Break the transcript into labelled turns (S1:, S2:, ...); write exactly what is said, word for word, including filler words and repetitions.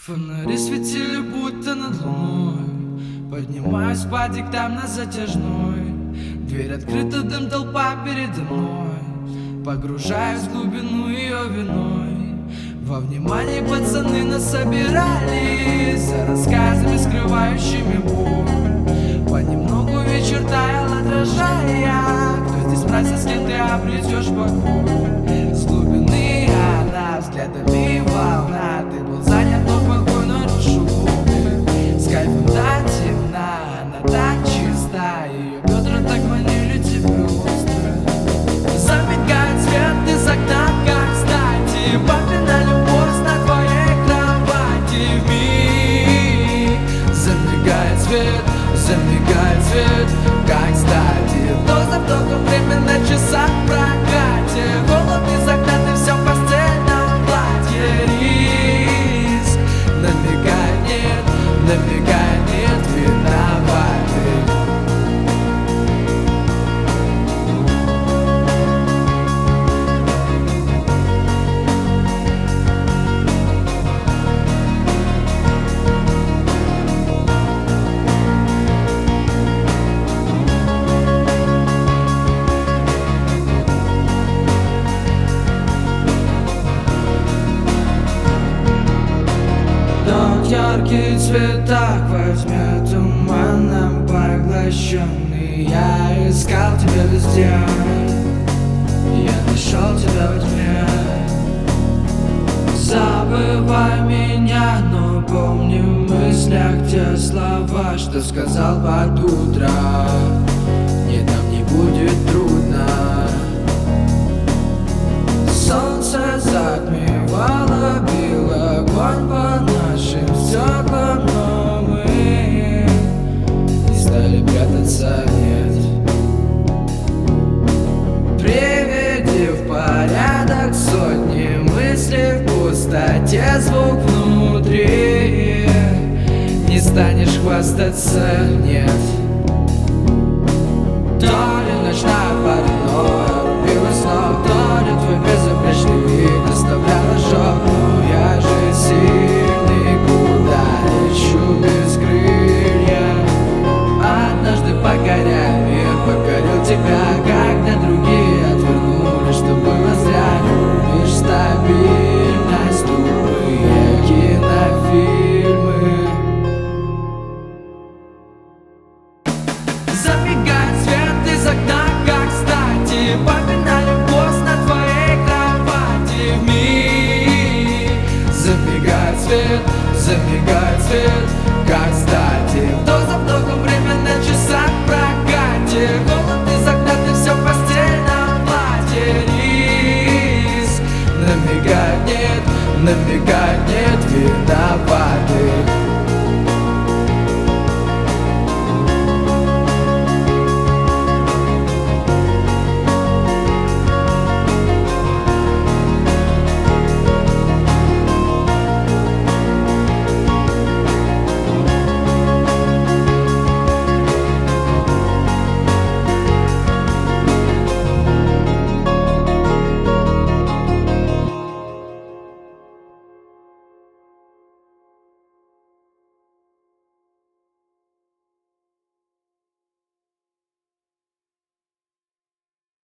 S1: Фонари светили будто над луной. Поднимаюсь по диктам на затяжной. Дверь открыта, дым, толпа передо мной. Погружаюсь в глубину ее виной. Во внимании пацаны нас собирались за рассказами, скрывающими боль. Понемногу вечер таял, отражая, кто здесь мразь, с кем ты обретешь покой. С глубины она взглядами волна. Ты был занят, но покой нарушил глубины. С кайфом до темна, она так чиста. Ее бедра так манили тебе остро. Замигает свет из окна, как кстати. Папина любовь на твоей кровати. Вмиг замигает свет, замигает свет, как кстати. Вдох за вдохом время на часах в прокате. Голод из окна, ты все в постельном платье. Риск намекает, нет, намекает, нет, виноваты. Яркий цвет так возьмет туманом поглощенный. Я искал тебя везде, я нашел тебя во тьме. Забывай меня, но помни в мыслях те слова, что сказал под утро. Нет, нам не будет трудно. Солнце затмевало, бил огонь по нашим стеклам, но мы не стали прятаться, нет. Приведи в порядок сотни мыслей в пустоте, звук внутри. Не станешь хвастаться, нет. То ли ночная паранойя рубила снова, то ли твой безупречный вид оставлял ожог. Но я же сильный, куда лечу без крылья. Однажды покоряя мир, покорил тебя, когда другие отвернули, что было зря. Любишь стабильность, тупые кинофильмы. Забегает свет из окна, как кстати. Папина любовь на твоей кровати. Вмиг забегает свет, забегает свет, как кстати. Вдох за вдохом время на часах в прокате. Голод из окна, ты все в постельном платье. Риск намекает, нет, намекает, нет, виноваты.